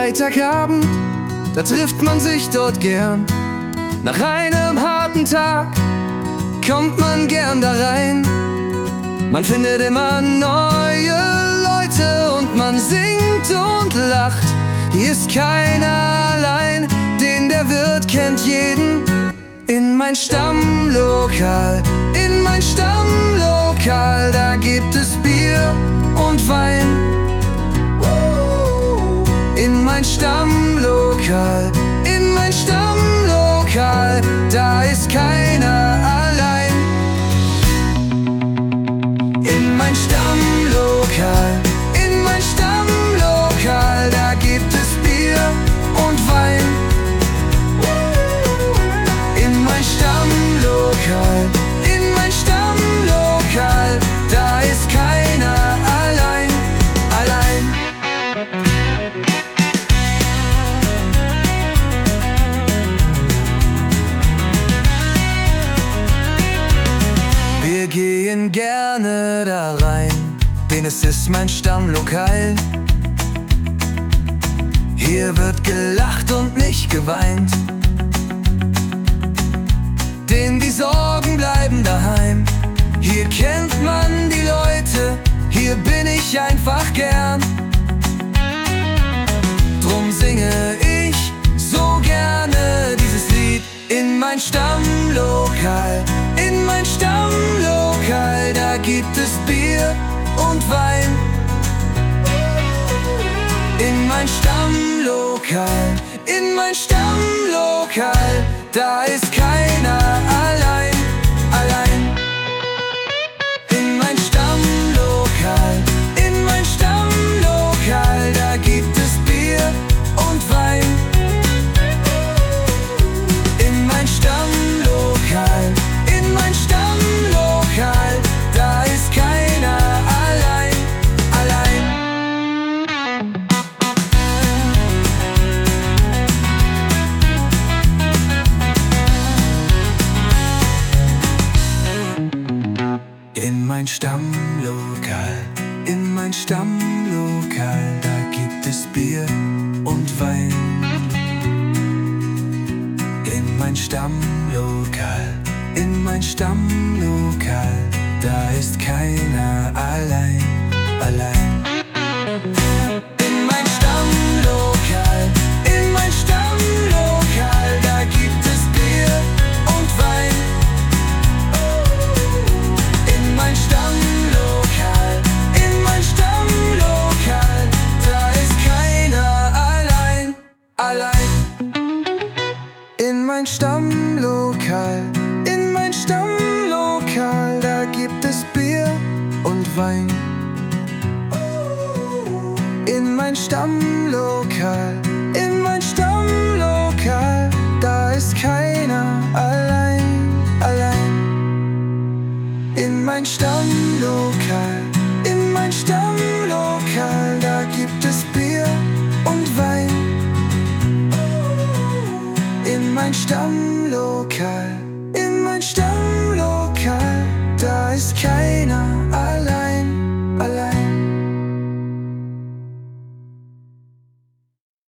Freitagabend, da trifft man sich dort gern. Nach einem harten Tag kommt man gern da rein. Man findet immer neue Leute und man singt und lacht. Hier ist keiner allein, denn der Wirt kennt jeden. In mein Stammlokal, da gibt es Bier und Wein. In mein Stammlokal, da ist keiner allein. In mein Stammlokal, da gibt es Bier und Wein. In mein Stammlokal, da ist keiner allein. Wir gehen gerne da rein, denn es ist mein Stammlokal. Hier wird gelacht und nicht geweint, denn die Sorgen bleiben daheim. Hier kennt man die Leute, hier bin ich einfach gern. Drum singe ich so gerne dieses Lied. In mein Stammlokal, da gibt es Bier und Wein. In mein Stammlokal, da ist keiner allein. In mein Stammlokal, da gibt es Bier und Wein. In mein Stammlokal, da ist keiner allein. In mein Stammlokal, da gibt es Bier und Wein. In mein Stammlokal, da ist keiner allein. In mein Stammlokal, da gibt es Bier und Wein. In mein Stammlokal, da ist keiner allein. In mein Stammlokal, da gibt es Bier und Wein. In mein Stammlokal, da ist keiner allein. In mein Stammlokal, da gibt es Bier und Wein. In mein Stammlokal, da ist keiner